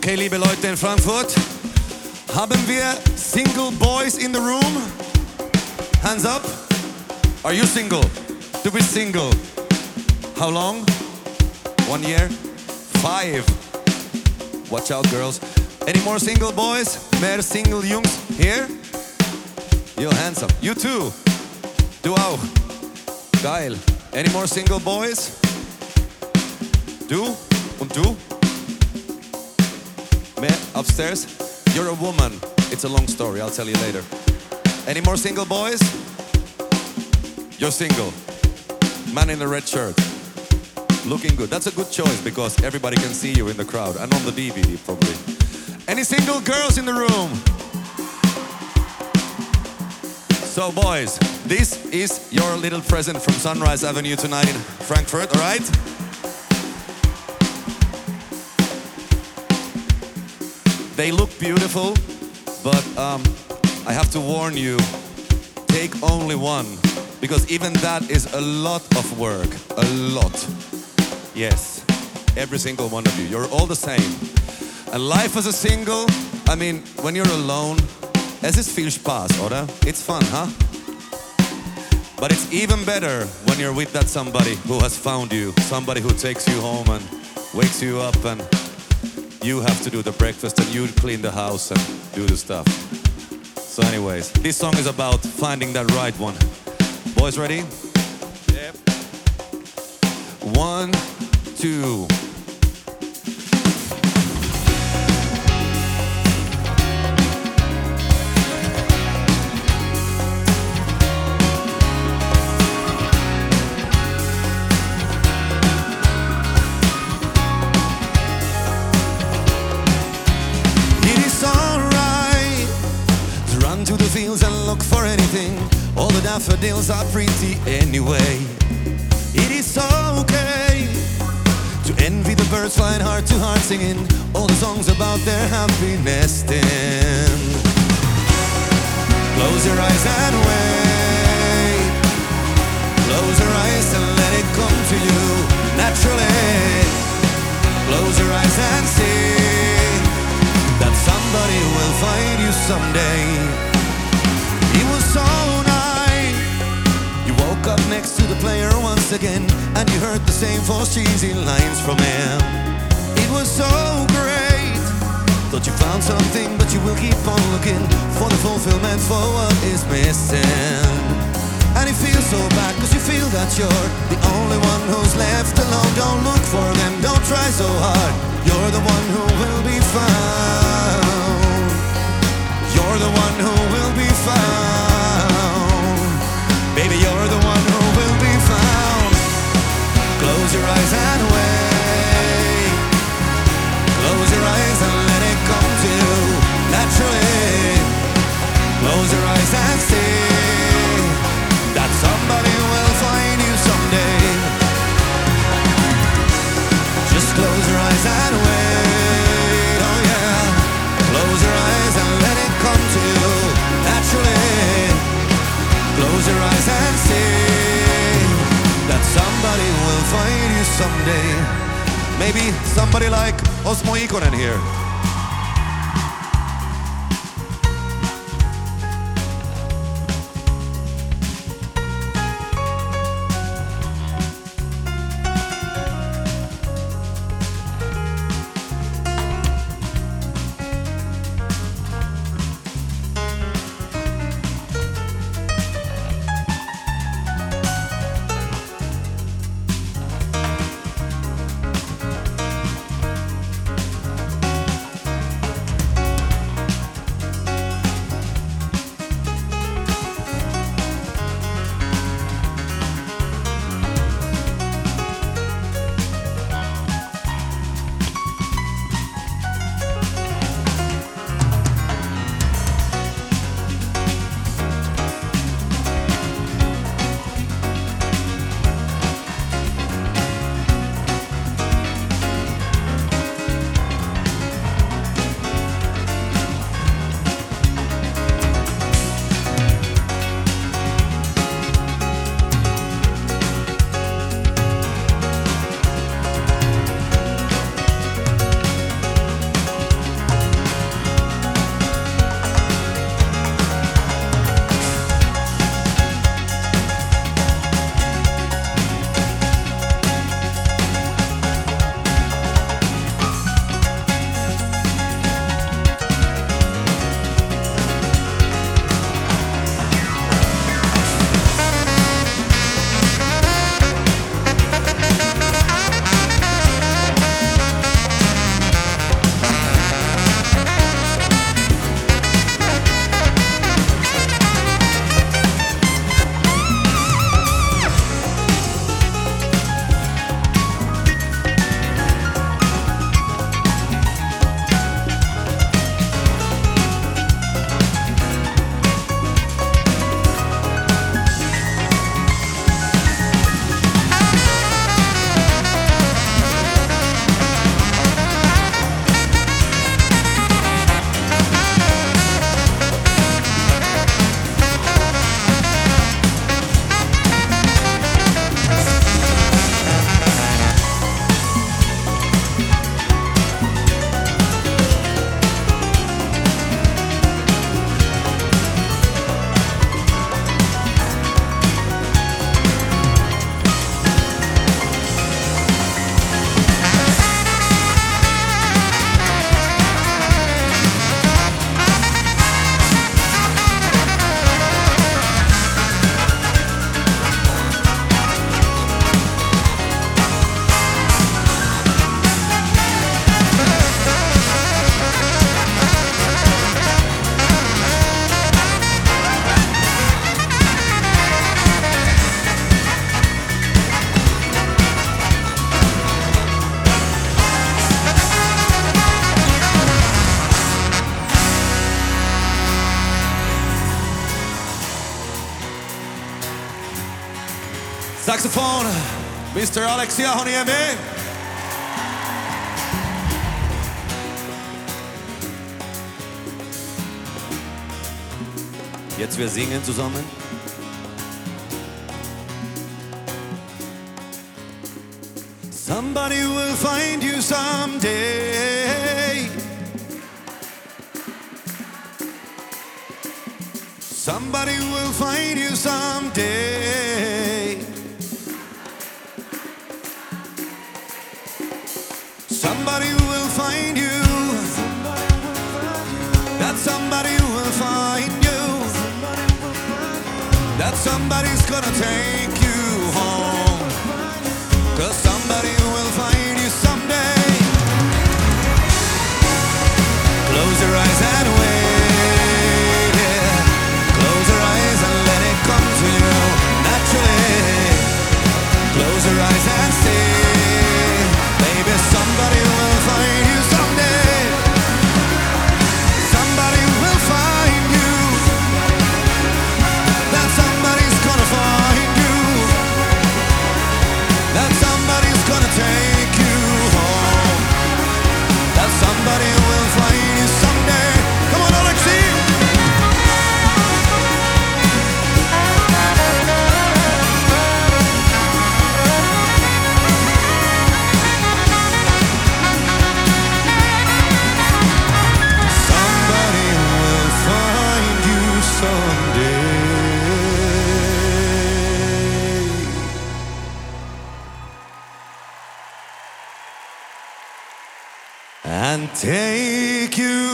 Okay, liebe Leute in Frankfurt, haben wir single boys in the room? Hands up. Are you single? Du bist single. How long? 1 year? 5. Watch out, girls. Any more single boys? Mehr single Jungs here? Yo, handsome. You too. Du auch. Geil. Any more single boys? Du? Und du? Mehr upstairs? You're a woman. It's a long story. I'll tell you later. Any more single boys? You're single. Man in the red shirt. Looking good. That's a good choice because everybody can see you in the crowd and on the DVD probably. Any single girls in the room? So boys, this is your little present from Sunrise Avenue tonight in Frankfurt, all right? They look beautiful, but I have to warn you, take only one, because even that is a lot of work, a lot. Yes, every single one of you, you're all the same. And life as a single, I mean, when you're alone, es ist viel Spaß, oder? It's fun, huh? But it's even better when you're with that somebody who has found you, somebody who takes you home and wakes you up and you have to do the breakfast and you clean the house and do the stuff. So anyways, this song is about finding that right one. Boys ready? Yep. 1, 2. To the fields and look for anything. All the daffodils are pretty anyway. It is okay to envy the birds flying heart to heart, singing all the songs about their happy nesting. Close your eyes and wait. Close your eyes and let it come to you naturally. Close your eyes and see that somebody will find you someday. It was so nice. You woke up next to the player once again, and you heard the same 4 cheesy lines from him. It was so great. Thought you found something, but you will keep on looking for the fulfillment for what is missing. And it feels so bad, cause you feel that you're the only one who's left alone. Don't look for them, don't try so hard. You're the one who will be found. You're the one who will be found. Baby, you're the one who will be found. Close your eyes and wait. Close your eyes and let it come to you naturally. Close your eyes and see that somebody will find you someday. Just close your eyes and wait. Oh yeah. Close your eyes and let it come to you naturally. Close your eyes and see that somebody will find you someday. Maybe somebody like Osmo Ikonen here. Saxophon, Mr. Alexia, har ni är med? Jetzt wir singen zusammen. Somebody will find you someday. Somebody will find you someday. Somebody will find you. That somebody will find you. That somebody's gonna take you home. 'Cause somebody will find you someday. Close your eyes and wait, yeah. Close your eyes and let it come to you naturally. Close your eyes and see. Maybe somebody will find you someday. Somebody will find you. That somebody's gonna find you. That somebody's gonna take you home. That somebody will find you someday. Come on, Alexi! Somebody will find you someday. And take you